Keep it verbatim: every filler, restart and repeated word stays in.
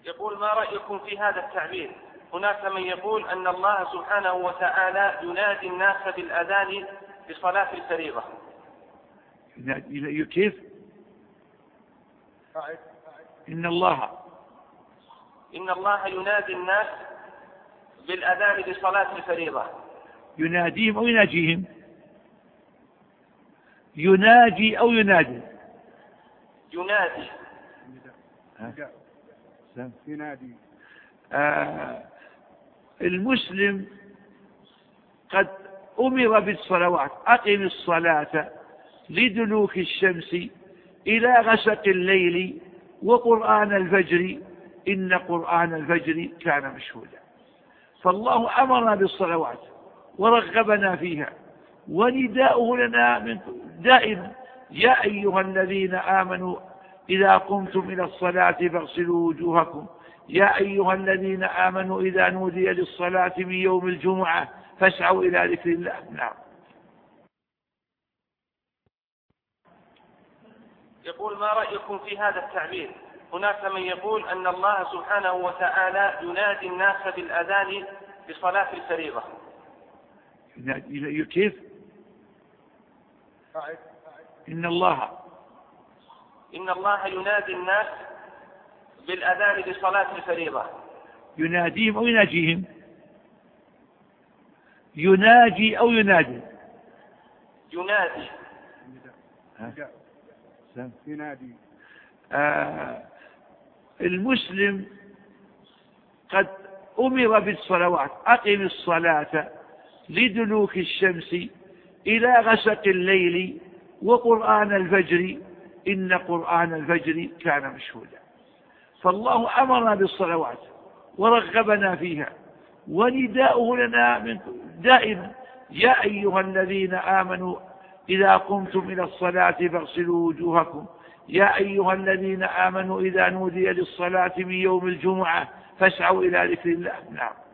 يقول: ما رأيكم في هذا التعبير؟ هناك من يقول أن الله سبحانه وتعالى ينادي الناس بالأذان بصلاة الفريضة. كيف؟ إن الله إن الله ينادي الناس بالأذان بصلاة الفريضة. يناديهم أو يناجيهم؟ يناجي أو ينادي؟ ينادي. ينادي. آه المسلم قد أمر بالصلوات: أقم الصلاة لدلوك الشمس إلى غسق الليل وقرآن الفجر إن قرآن الفجر كان مشهودا. فالله أمرنا بالصلوات ورغبنا فيها، ونداؤه لنا من دائما: يا أيها الذين آمنوا إذا قمتم إلى الصلاة فاغسلوا وجوهكم، يا أيها الذين آمنوا إذا نودي للصلاة من يوم الجمعة فاسعوا إلى ذكر الله. نعم. يقول: ما رأيكم في هذا التعبير؟ هناك من يقول أن الله سبحانه وتعالى ينادي الناس بالأذان بصلاة الفريضة. كيف؟ إن الله إن الله ينادي الناس بالأذان بصلاة الفريضة. يناديهم أو يناجيهم؟ يناجي أو ينادي؟ ينادي. ينادي. آه المسلم قد أمر بالصلوات: أقم الصلاة لدلوك الشمس إلى غسق الليل وقرآن الفجر إن قرآن الفجر كان مشهودا. فالله أمرنا بالصلوات ورغبنا فيها، ونداؤه لنا من دائما: يا أيها الذين آمنوا إذا قمتم إلى الصلاة فاغسلوا وجوهكم، يا أيها الذين آمنوا إذا نودي للصلاة من يوم الجمعة فاسعوا إلى ذكر الله. نعم.